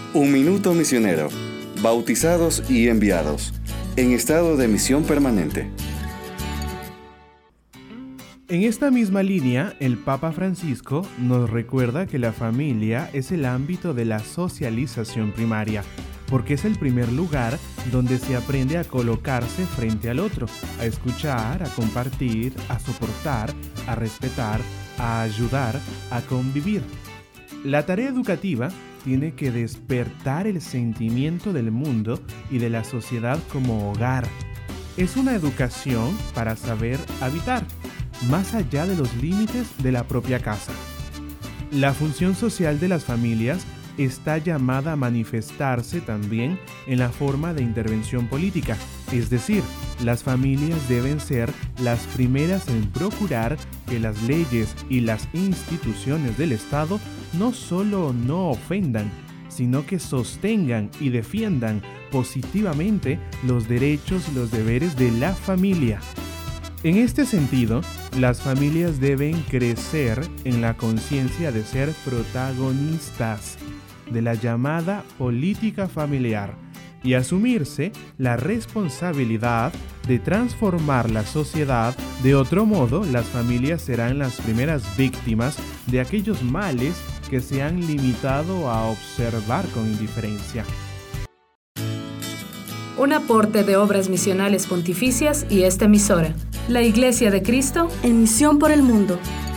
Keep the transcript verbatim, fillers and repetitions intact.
Un minuto misionero, bautizados y enviados, en estado de misión permanente. En esta misma línea, el Papa Francisco nos recuerda que la familia es el ámbito de la socialización primaria, porque es el primer lugar donde se aprende a colocarse frente al otro, a escuchar, a compartir, a soportar, a respetar, a ayudar, a convivir. La tarea educativa tiene que despertar el sentimiento del mundo y de la sociedad como hogar. Es una educación para saber habitar, más allá de los límites de la propia casa. La función social de las familias está llamada a manifestarse también en la forma de intervención política, es decir, las familias deben ser las primeras en procurar que las leyes y las instituciones del Estado no solo no ofendan, sino que sostengan y defiendan positivamente los derechos y los deberes de la familia. En este sentido, las familias deben crecer en la conciencia de ser protagonistas de la llamada política familiar y asumirse la responsabilidad de transformar la sociedad. De otro modo, las familias serán las primeras víctimas de aquellos males que se han limitado a observar con indiferencia. Un aporte de Obras Misionales Pontificias y esta emisora. La Iglesia de Cristo en misión por el mundo.